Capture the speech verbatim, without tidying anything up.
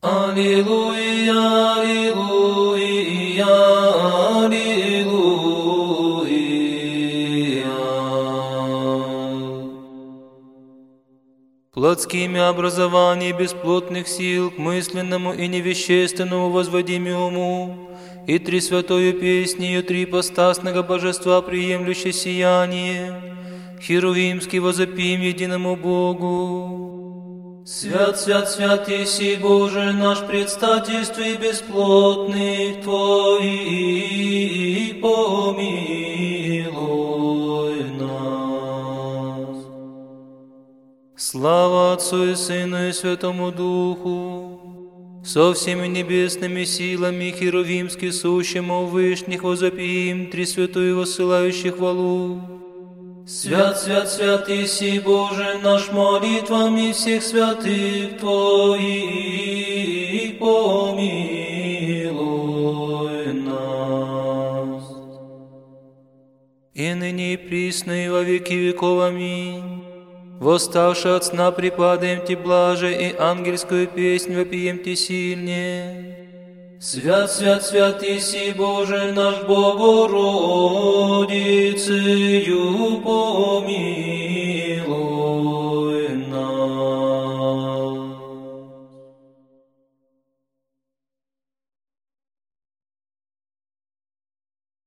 Аллилуйя, аллилуйя, аллилуйя. Плотскими образований бесплотных сил к мысленному и невещественному возводимому, и три святою песнею три постасного божества приемлющее сияние, херувимский возопим единому Богу. Свят, свят, свят, еси Боже наш, предстательстве бесплотных Твоих, помилуй нас. Слава Отцу и Сыну и Святому Духу, со всеми небесными силами херувимски сущему вышних возопим три святую воссылающих хвалу. Свят, свят, свят, еси Боже наш, молитвами всех святых Твоих, помилуй нас. И ныне и присно и во веки веков. Аминь. Восставши от сна припадаем Ти блаже, и ангельскую песнь вопием Ти сильнее. Свят, свят, свят, еси Боже наш, Богородицею помилуй.